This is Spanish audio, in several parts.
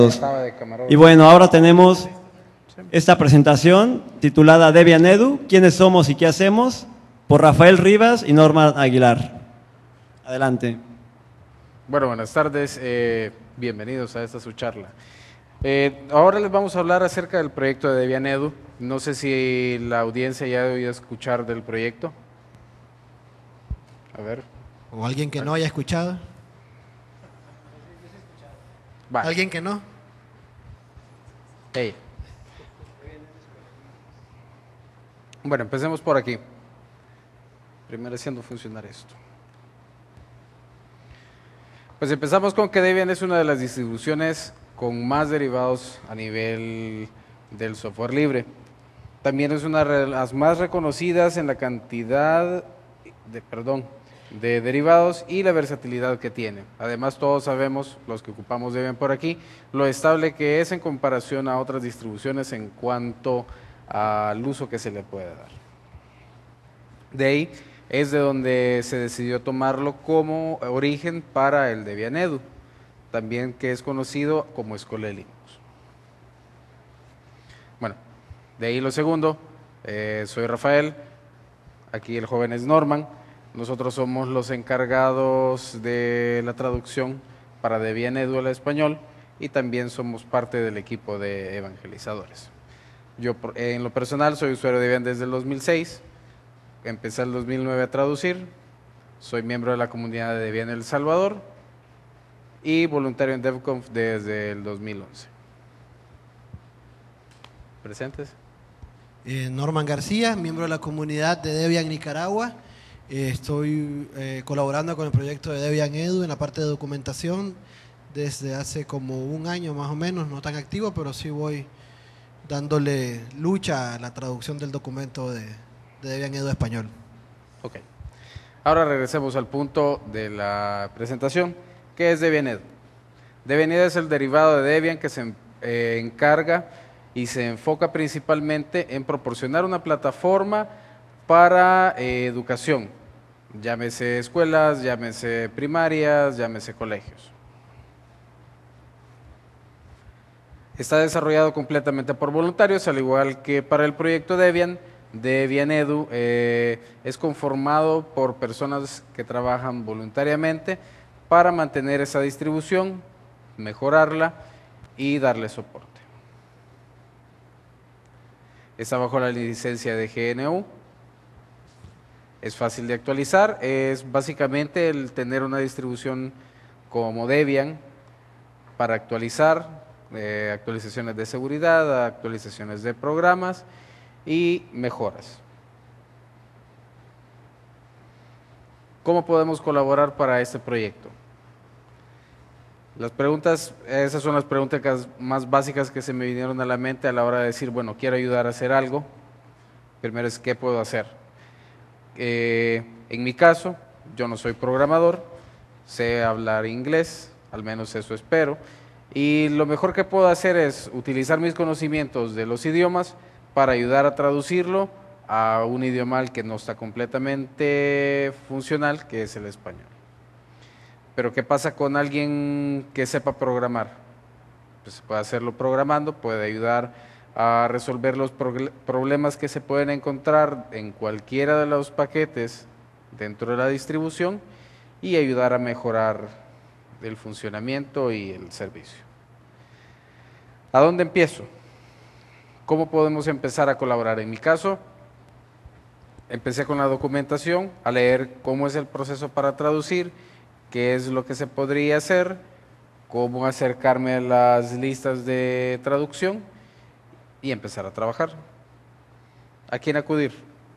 Y bueno, ahora tenemos esta presentación titulada Debian Edu, ¿quiénes somos y qué hacemos? Por Rafael Rivas y Norma Aguilar. Adelante. Bueno, buenas tardes, bienvenidos a esta su charla. Ahora les vamos a hablar acerca del proyecto de Debian Edu. No sé si la audiencia ya ha oído escuchar del proyecto. A ver. ¿O alguien que no haya escuchado? Vale. ¿Alguien que no? Hey. Bueno, empecemos por aquí. Primero haciendo funcionar esto. Pues empezamos con que Debian es una de las distribuciones con más derivados a nivel del software libre. También es una de las más reconocidas en la cantidad de derivados y la versatilidad que tiene. Además, todos sabemos, los que ocupamos Debian por aquí, lo estable que es en comparación a otras distribuciones en cuanto al uso que se le puede dar. De ahí es de donde se decidió tomarlo como origen para el Debian Edu, también que es conocido como Escuela de Linux. Bueno, de ahí lo segundo, soy Rafael, aquí el joven es Norman. Nosotros somos los encargados de la traducción para Debian Edu al español y también somos parte del equipo de evangelizadores. Yo en lo personal soy usuario de Debian desde el 2006, empecé el 2009 a traducir, soy miembro de la comunidad de Debian El Salvador y voluntario en DevConf desde el 2011. ¿Presentes? Norman García, miembro de la comunidad de Debian Nicaragua. Estoy colaborando con el proyecto de Debian Edu en la parte de documentación desde hace como un año más o menos, no tan activo, pero sí voy dándole lucha a la traducción del documento de Debian Edu español. Ok. Ahora regresemos al punto de la presentación, que es Debian Edu. Debian Edu es el derivado de Debian que se encarga y se enfoca principalmente en proporcionar una plataforma para educación, llámese escuelas, llámese primarias, llámese colegios. Está desarrollado completamente por voluntarios, al igual que para el proyecto Debian. Debian Edu es conformado por personas que trabajan voluntariamente para mantener esa distribución, mejorarla y darle soporte. Está bajo la licencia de GNU. Es fácil de actualizar, es básicamente el tener una distribución como Debian para actualizar, actualizaciones de seguridad, actualizaciones de programas y mejoras. ¿Cómo podemos colaborar para este proyecto? Las preguntas, esas son las preguntas más básicas que se me vinieron a la mente a la hora de decir, bueno, quiero ayudar a hacer algo. Primero es, ¿qué puedo hacer? En mi caso, yo no soy programador, sé hablar inglés, al menos eso espero, y lo mejor que puedo hacer es utilizar mis conocimientos de los idiomas para ayudar a traducirlo a un idioma al que no está completamente funcional, que es el español. Pero ¿qué pasa con alguien que sepa programar? Pues puede hacerlo programando, puede ayudar a resolver los problemas que se pueden encontrar en cualquiera de los paquetes dentro de la distribución y ayudar a mejorar el funcionamiento y el servicio. ¿A dónde empiezo? ¿Cómo podemos empezar a colaborar? En mi caso, empecé con la documentación, a leer cómo es el proceso para traducir, qué es lo que se podría hacer, cómo acercarme a las listas de traducción y empezar a trabajar. ¿A quién acudir?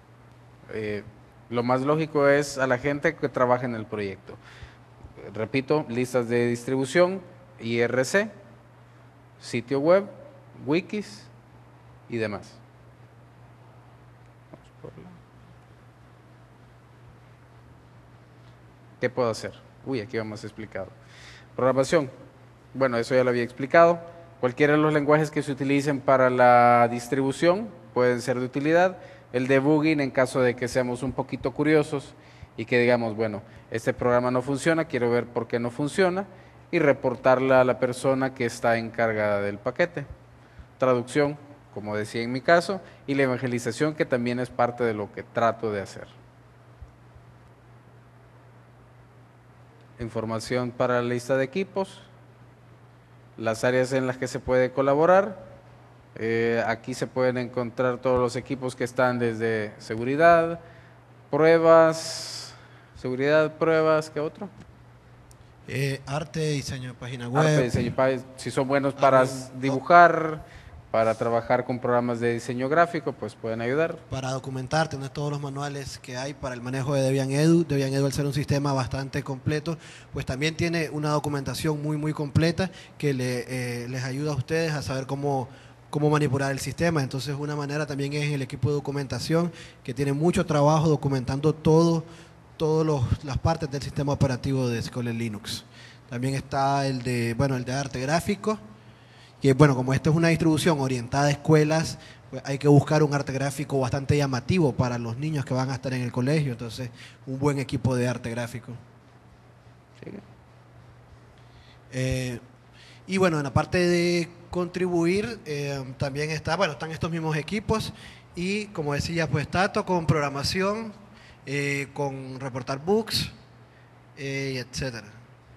Lo más lógico es a la gente que trabaja en el proyecto. Repito, listas de distribución, IRC, sitio web, wikis y demás. ¿Qué puedo hacer? Uy, aquí vamos explicado. Programación. Bueno, eso ya lo había explicado. Cualquiera de los lenguajes que se utilicen para la distribución pueden ser de utilidad. El debugging, en caso de que seamos un poquito curiosos y que digamos, bueno, este programa no funciona, quiero ver por qué no funciona, y reportarla a la persona que está encargada del paquete. Traducción, como decía en mi caso, y la evangelización, que también es parte de lo que trato de hacer. Información para la lista de equipos, las áreas en las que se puede colaborar. Aquí se pueden encontrar todos los equipos que están desde seguridad, pruebas, ¿qué otro? Arte, diseño de página web. Arte, diseño, si son buenos para dibujar, para trabajar con programas de diseño gráfico, pues pueden ayudar. Para documentar, tener todos los manuales que hay para el manejo de Debian Edu. Debian Edu, al ser un sistema bastante completo, pues también tiene una documentación muy completa que les ayuda a ustedes a saber cómo manipular el sistema. Entonces, una manera también es el equipo de documentación, que tiene mucho trabajo documentando todas las partes del sistema operativo de Scholar Linux. También está el de arte gráfico, que bueno, como esta es una distribución orientada a escuelas, pues hay que buscar un arte gráfico bastante llamativo para los niños que van a estar en el colegio. Entonces, un buen equipo de arte gráfico. Y bueno, en la parte de contribuir, también están estos mismos equipos, y como decía, pues Tato con programación, con reportar bugs, etcétera.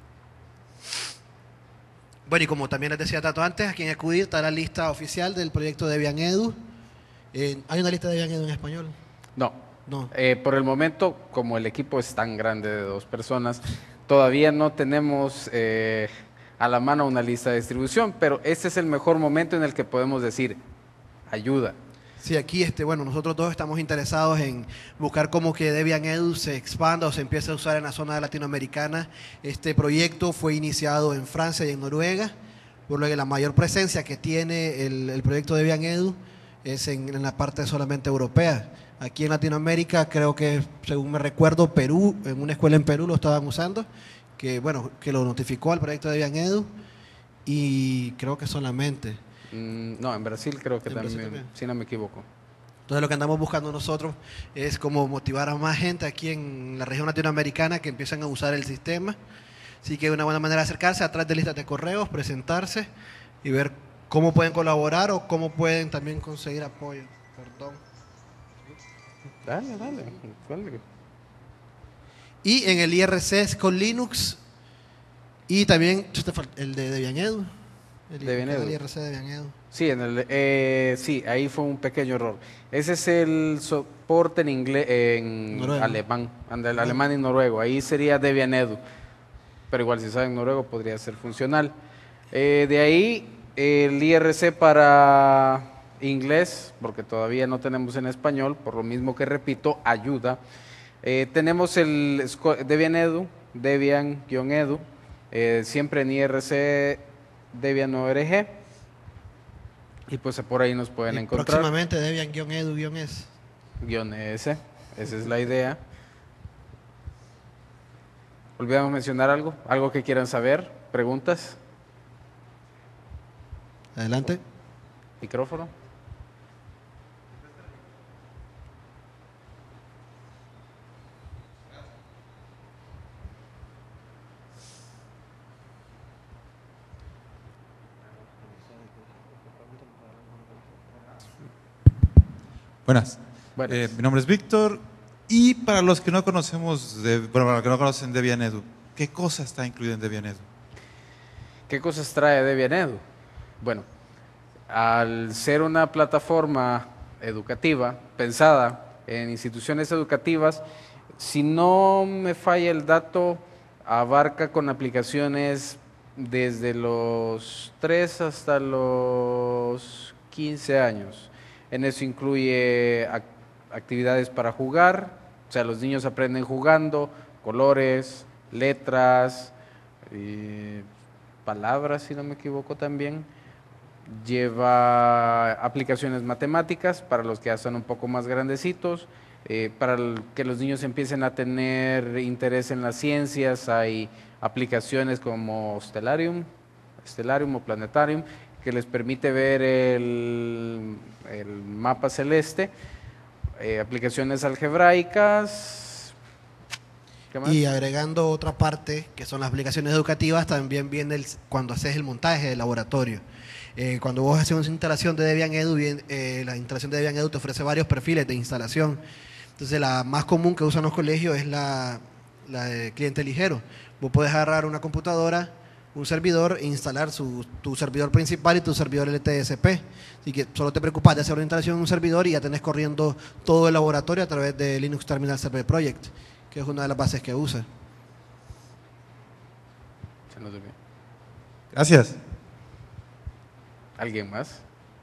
Bueno, y como también les decía Tato antes, a quien acudir está la lista oficial del proyecto Debian Edu. ¿Hay una lista de Debian Edu en español? No. No. Por el momento, como el equipo es tan grande de 2 personas, todavía no tenemos a la mano una lista de distribución, pero este es el mejor momento en el que podemos decir ayuda. Sí, aquí nosotros todos estamos interesados en buscar cómo que Debian Edu se expanda o se empiece a usar en la zona latinoamericana. Este proyecto fue iniciado en Francia y en Noruega, por lo que la mayor presencia que tiene el proyecto Debian Edu es en la parte solamente europea. Aquí en Latinoamérica, creo que, según me recuerdo, Perú, en una escuela en Perú lo estaban usando, que lo notificó al proyecto Debian Edu, y creo que solamente. No, en Brasil creo que también, si no me equivoco. Entonces, lo que andamos buscando nosotros es como motivar a más gente aquí en la región latinoamericana que empiecen a usar el sistema. Así que una buena manera de acercarse a través de listas de correos, presentarse y ver cómo pueden colaborar o cómo pueden también conseguir apoyo. Perdón. Dale. Y en el IRC con Linux, y también el de Debian Edu. Debian Edu. El IRC de Debian Edu. Sí, sí, ahí fue un pequeño error. Ese es el soporte en inglés, en alemán, alemán y noruego. Ahí sería Debian Edu. Pero igual, si saben noruego, podría ser funcional. De ahí, el IRC para inglés, porque todavía no tenemos en español, por lo mismo que repito, ayuda. Tenemos el Debian Edu, Debian-Edu, siempre en IRC Debian.org, y pues por ahí nos pueden encontrar. Próximamente Debian-Edu-es. _es, esa es la idea. ¿Olvidamos mencionar algo? ¿Algo que quieran saber? ¿Preguntas? Adelante. Micrófono. Buenas. Mi nombre es Víctor, y para los que no conocemos, para los que no conocen Debian Edu, ¿qué cosa está incluida en Debian Edu? ¿Qué cosas trae Debian Edu? Bueno, al ser una plataforma educativa pensada en instituciones educativas, si no me falla el dato, abarca con aplicaciones desde los 3 hasta los 15 años. En eso incluye actividades para jugar, o sea, los niños aprenden jugando, colores, letras, palabras, si no me equivoco también. Lleva aplicaciones matemáticas para los que ya son un poco más grandecitos, para que los niños empiecen a tener interés en las ciencias. Hay aplicaciones como Stellarium o Planetarium, que les permite ver el mapa celeste, aplicaciones algebraicas. ¿Qué más? Y agregando otra parte, que son las aplicaciones educativas, también viene cuando haces el montaje del laboratorio. Cuando vos haces una instalación de Debian Edu, la instalación de Debian Edu te ofrece varios perfiles de instalación. Entonces, la más común que usan los colegios es la de cliente ligero. Vos podés agarrar una computadora, un servidor e instalar tu servidor principal y tu servidor LTSP. Así que solo te preocupas de hacer una instalación en un servidor y ya tenés corriendo todo el laboratorio a través de Linux Terminal Server Project, que es una de las bases que usa. Se nos olvidó. Gracias. ¿Alguien más?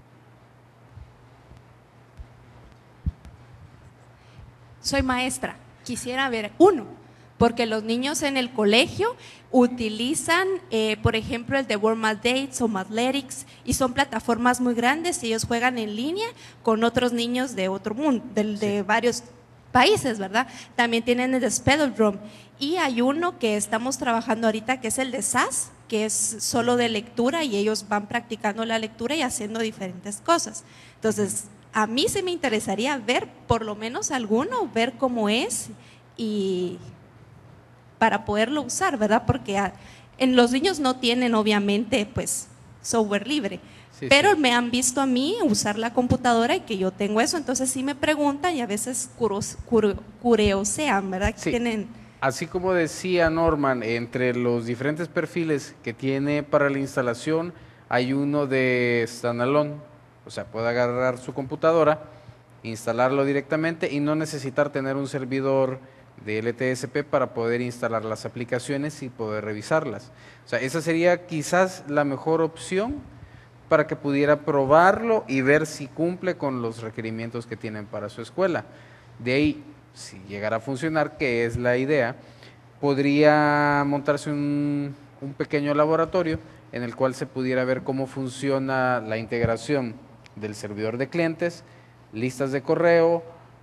Soy maestra. Quisiera ver uno, porque los niños en el colegio utilizan, por ejemplo, el de World Maths o Mathletics, y son plataformas muy grandes y ellos juegan en línea con otros niños de otro mundo, de varios países, ¿verdad? También tienen el de Spelldrum, y hay uno que estamos trabajando ahorita que es el de SAS, que es solo de lectura y ellos van practicando la lectura y haciendo diferentes cosas. Entonces, a mí sí me interesaría ver por lo menos alguno, ver cómo es y para poderlo usar, ¿verdad? Porque en los niños no tienen obviamente pues software libre, Sí, pero sí. me han visto a mí usar la computadora y que yo tengo eso, entonces sí me preguntan y a veces curiosean, ¿verdad? Sí. Tienen… Así como decía Norman, entre los diferentes perfiles que tiene para la instalación, hay uno de standalone, o sea, puede agarrar su computadora, instalarlo directamente y no necesitar tener un servidor de LTSP para poder instalar las aplicaciones y poder revisarlas. O sea, esa sería quizás la mejor opción para que pudiera probarlo y ver si cumple con los requerimientos que tienen para su escuela. De ahí, si llegara a funcionar, que es la idea, podría montarse un pequeño laboratorio en el cual se pudiera ver cómo funciona la integración del servidor de clientes, listas de correo,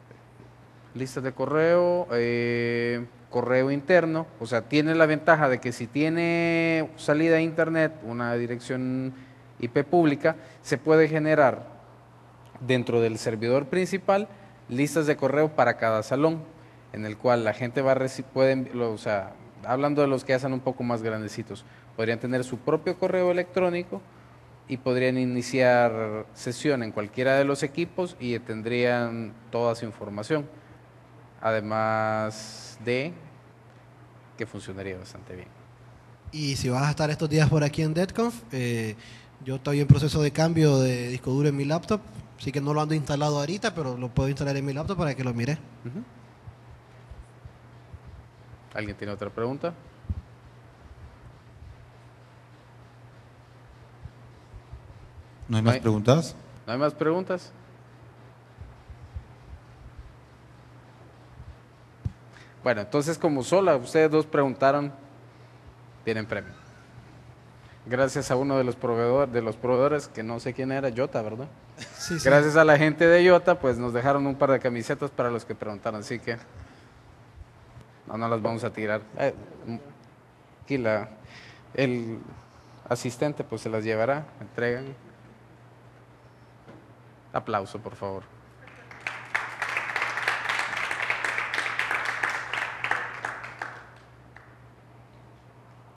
correo interno. O sea, tiene la ventaja de que si tiene salida a internet, una dirección IP pública, se puede generar dentro del servidor principal listas de correo para cada salón, en el cual la gente va a o sea, hablando de los que hacen un poco más grandecitos, podrían tener su propio correo electrónico y podrían iniciar sesión en cualquiera de los equipos y tendrían toda su información, además de que funcionaría bastante bien. Y si vas a estar estos días por aquí en DEDConf, yo estoy en proceso de cambio de disco duro en mi laptop, así que no lo ando instalado ahorita, pero lo puedo instalar en mi laptop para que lo mire. ¿Alguien tiene otra pregunta? ¿No hay más preguntas? ¿No hay más preguntas? Bueno, entonces como sola ustedes dos preguntaron, tienen premio. Gracias a uno de los proveedores, que no sé quién era, Yota, ¿verdad? Sí, sí. Gracias a la gente de Yota, pues nos dejaron un par de camisetas para los que preguntaron, así que no las vamos a tirar. Aquí el asistente pues se las llevará, entregan. Aplauso, por favor.